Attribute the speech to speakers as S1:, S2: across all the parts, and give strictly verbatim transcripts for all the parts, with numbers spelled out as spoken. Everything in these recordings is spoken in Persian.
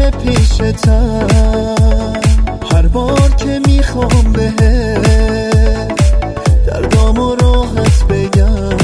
S1: همیشه پیشتم، هر بار که میخوام بهت دردام و راحت بگم،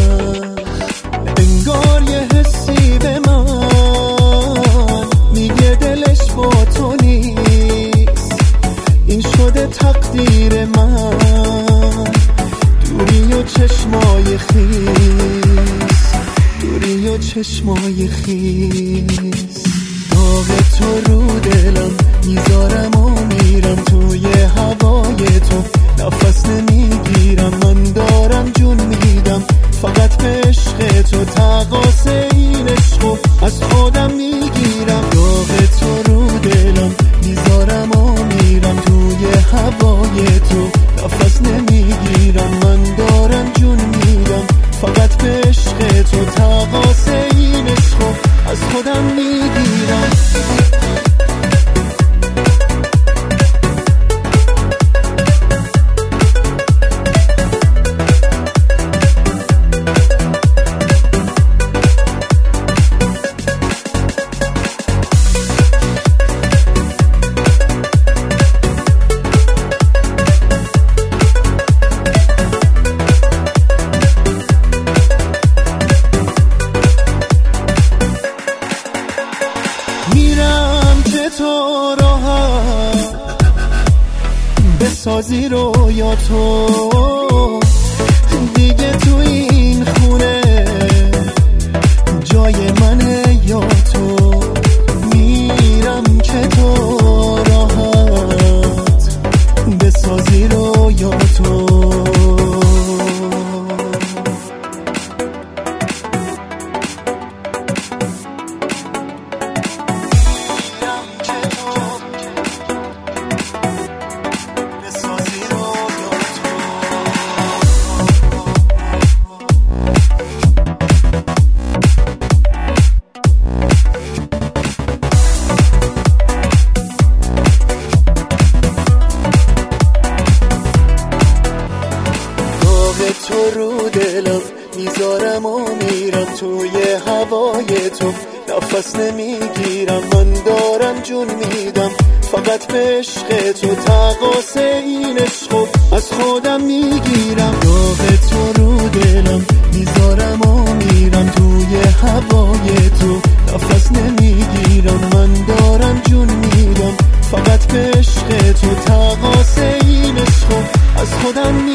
S1: انگار یه حسی به من میگه دلش با تو نیست، این شده تقدیر من، دوری و چشمای خیس، دوری و چشمای خیس. داغ تو رو دلم میذارم و میرم توی هوای تو، نفس نمیگیرم، من دارم جون میدم فقط به عشق تو، تقاص این عشقو از خودم میگیرم. داغ تو رو دلم میذارم و میرم توی هوای تو، نفس نمیگیرم، من دارم جون میدم فقط به عشق تو، تقاص این عشقو از خودم میگیرم. میرم که تو راحت بسازی رویا تو، دیگه تو این خونه جای منه یا تو، میرم که تو راحت بسازی رویا تو. تو رو دلم میذارم و میرم توی هوای تو، نفس نمیگیرم، من دارم جون میدم فقط به عشق تو، تقاص این عشقو از خودم میگیرم. داغ تو رو دلم میذارم و میرم توی هوای تو، نفس نمیگیرم، من دارم جون میدم فقط به عشق تو، تقاص این عشقو از خودم میگیرم.